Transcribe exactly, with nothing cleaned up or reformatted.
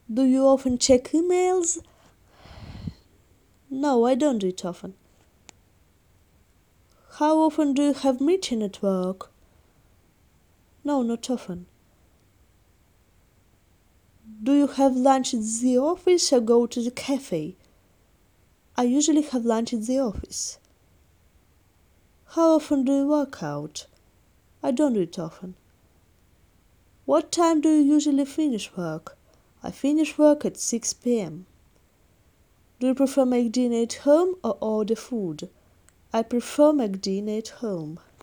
Do you often check emails? No, I don't do it often. How often do you have meeting at work? No, not often. Do you have lunch at the office or go to the cafe? I usually have lunch at the office. How often do you work out? I don't do it often. What time do you usually finish work? I finish work at six p m. Do you prefer make dinner at home or order food? I prefer make dinner at home.